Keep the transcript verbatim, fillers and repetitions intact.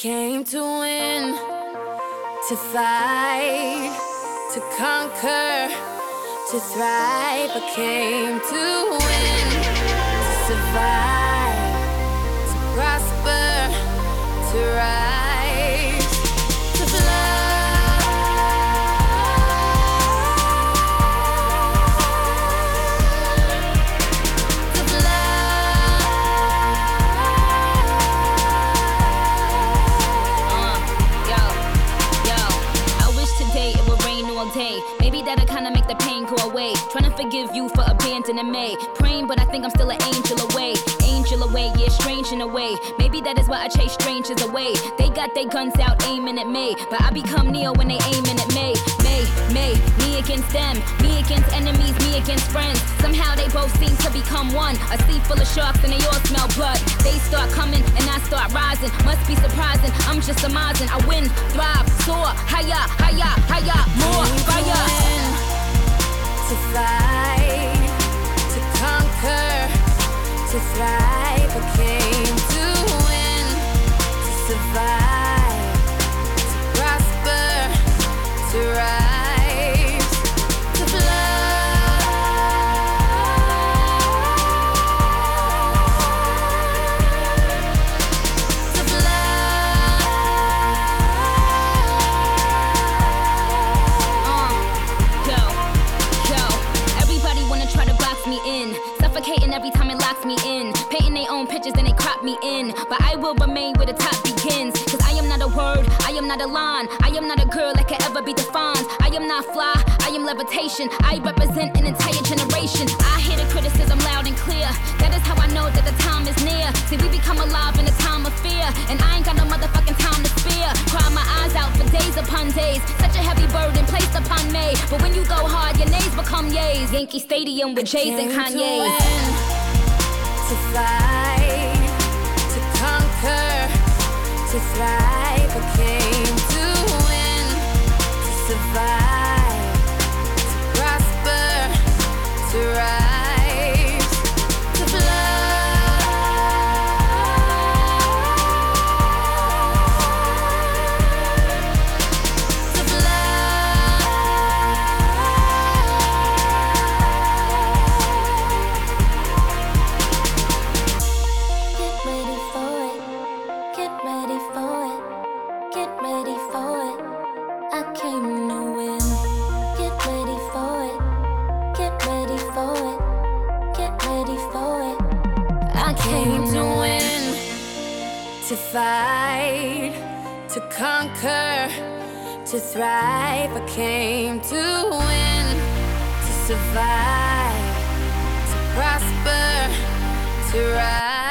came to win, to fight, to conquer, to thrive. I came to win, to survive, to prosper, to rise, to fly. Day. Maybe that'll kinda make the pain go away. Trying to forgive you for abandoning me. Praying, but I think I'm still an angel away. Angel away, yeah, strange in a way. Maybe that is why I chase strangers away. They got their guns out aiming at me, but I become Neo when they aiming at me. Me, me, me against them. Me against enemies, me against friends. Somehow they both seem to become one. A sea full of sharks and they all smell blood. They start coming and I start rising. Must be surprising, I'm just surmising. I win, thrive, soar, higher, higher, higher, more. To win, to fight, to conquer, to thrive. I came to win, to survive, to prosper, to rise, to fly. Every time it locks me in, painting their own pictures and they crop me in. But I will remain where the top begins, cause I am not a word, I am not a line, I am not a girl that can ever be defined. I am not fly, I am levitation. I represent an entire generation. I hear the criticism loud and clear. That is how I know that the time is near. See, we become alive in a time of fear, and I ain't got no motherfucking time to spare. Cry my eyes out for days upon days. Such a heavy burden placed upon me. But when you go hard, your nays become yays. Yankee Stadium with Jays and Kanye's. To fight, to conquer, to thrive. I came to win, to survive, to prosper, to rise, to fly. To fight, to conquer, to thrive. I came to win, to survive, to prosper, to rise.